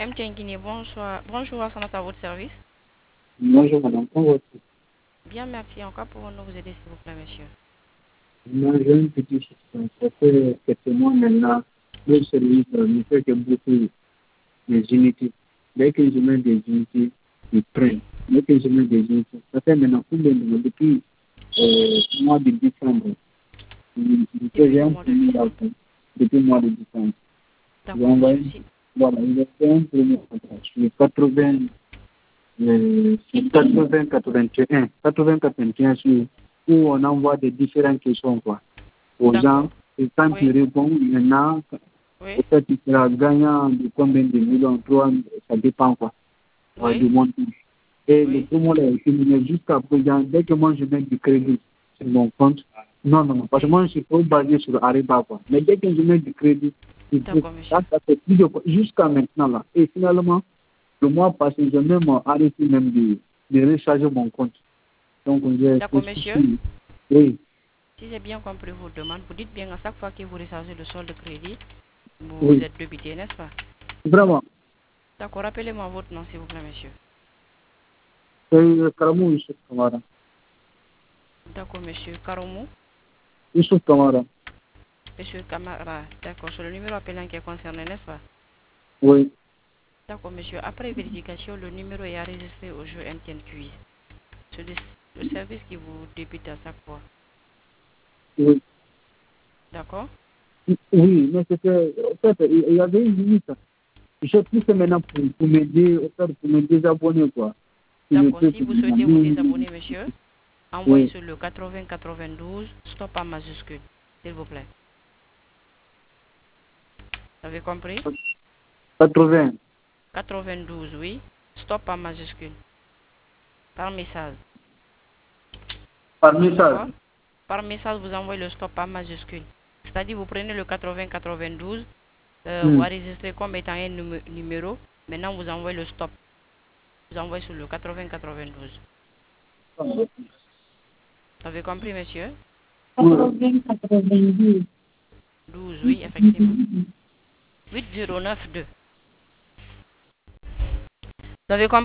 MTN Guinée, bonsoir. Bonjour, à à votre service. Bonjour madame, comment vas-tu? Bien, merci. Encore pouvons-nous vous aider, s'il vous plaît, monsieur? Moi j'ai une petite question. Ça fait quelques mois maintenant, le service ne fait que beaucoup des unités. Dès que je mets des unités, ils Oui. prennent. Dès que je mets des unités, ça fait maintenant combien de mois? Depuis le mois de décembre. Depuis J'ai le un mois de premier décembre. rapport depuis le mois de décembre. J'ai D'accord, envoyé, monsieur. Si. voilà, j'ai fait un premier rapport sur 80, 80, 81 sur où on envoie des différentes questions quoi, aux gens. D'accord. Et quand tu Oui. réponds, maintenant, Oui. peut-être tu seras gagnant de combien de millions, toi, ça dépend quoi, Oui. du montant. Et le Oui. promo là est fini jusqu'à présent, dès que moi je mets du crédit sur mon compte, non, parce que Oui. moi je suis trop basé sur Ariba quoi. Mais dès que je mets du crédit, D'accord, ça, monsieur. ça fait plusieurs fois, jusqu'à maintenant là. Et finalement, le mois passé, j'ai même arrêté même de recharger mon compte. Donc, j'ai D'accord, fait monsieur. ceci. Oui, Si j'ai bien compris vos demandes, vous dites bien à chaque fois que vous rechargez le solde de crédit, vous oui. êtes débité, n'est-ce pas? Vraiment, D'accord, rappelez-moi votre nom, s'il vous plaît, monsieur. c'est Karamou Youssouf Kamara. D'accord, monsieur Karomu. Youssouf Kamara. Monsieur Kamara. D'accord, c'est le numéro appelant qui est concerné, n'est-ce pas? Oui, D'accord, monsieur. Après vérification, le numéro est enregistré au jeu MTN Quiz. C'est le service qui vous débute à chaque fois. oui. D'accord? Oui, mais c'était, en fait, il y avait une limite. Je pousse maintenant pour m'aider, pour me désabonner, quoi. Si je D'accord. peux, Si pour vous souhaitez vous me- désabonner, monsieur, envoyez Oui, sur le 80 92 stop en majuscule, s'il vous plaît. Vous avez compris? 80 92, oui. Stop en majuscule. Par message. par message. D'accord? Par message, vous envoyez le stop en majuscule. C'est-à-dire, vous prenez le 80 92, vous Hmm. enregistrez comme étant un numéro. Maintenant, vous envoyez le stop. Vous envoyez sur le 80 92. Oui, Vous avez compris, monsieur? 80, 92. 12, oui, effectivement. 8092. Vous avez compris?